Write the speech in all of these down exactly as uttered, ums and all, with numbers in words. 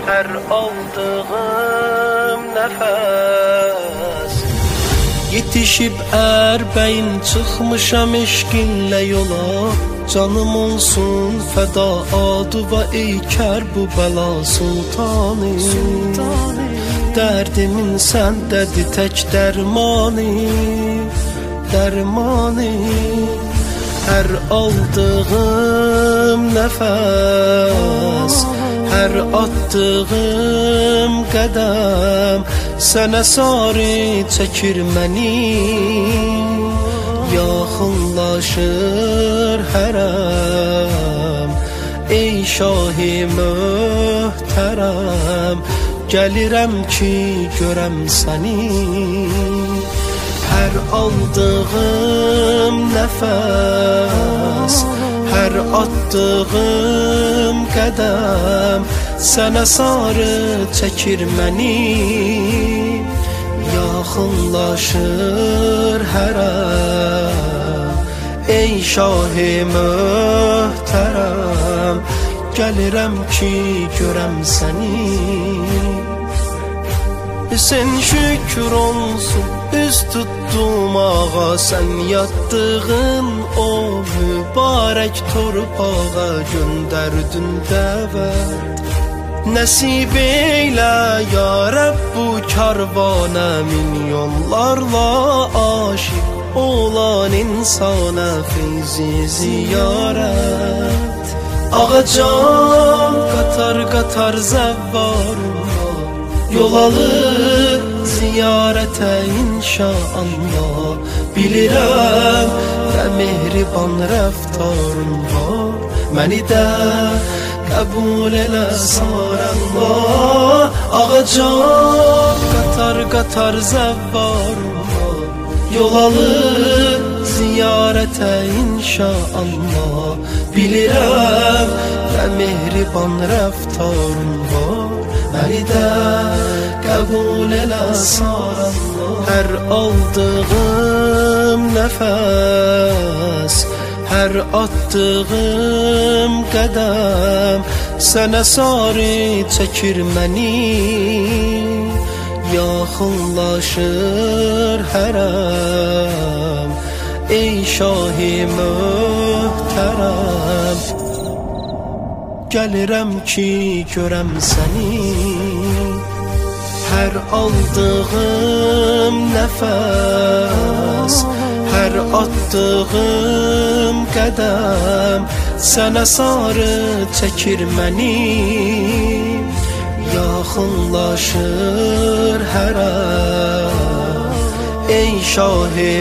her aldığım nefes. Yetişib ərbəyin çıxmışam eşqinlə yola, canım olsun fəda aduva ey Kərbəla sultanı. Dərdimin səndədir tək dərmanı, dərmanı. Hər aldığım nəfəs, hər attığım qədəm sənə sarı çəkir məni. Yaxınlaşır hərəm, ey şahi möhtərəm, gəlirəm ki görəm səni. Hər aldığım nəfəs, hər attığım qədəm sənə sarı çəkir məni. Yaxınlaşır hərəm, ey şahi möhtərəm, gəlirəm ki görəm səni. Sen şükür olsun üz tuttum ağa, sen yattığın o mübarək torpağa göndərdin dəvət. Nəsib eylə ya Rəbb bu karvana, milyonlarla aşiq olan insana feyzi ziyarət. Ağacan qatar qatar zəvvarım yol alır ziyarətə inşallah. Bilirəm və mehriban rəftarın var, məni də qəbul elə sarallah. Ağacan qatar qatar zəvvarım var, yol alır ziyarətə inşallah. Bilirəm və mehriban rəftarın var, məni də qəbul elə sarallah. Hər aldığım nəfəs, hər attığım qədəm sənə sarı çəkir məni. Yaxınlaşır hərəm, ey şahi möhtərəm, gəlirəm ki görəm səni. Hər aldığım nəfəs, hər attığım qədəm sənə sarı çəkir məni. Yaxınlaşır hərəm, ey şahi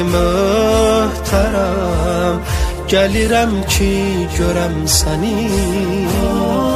möhtərəm, gəlirəm ki görəm səni.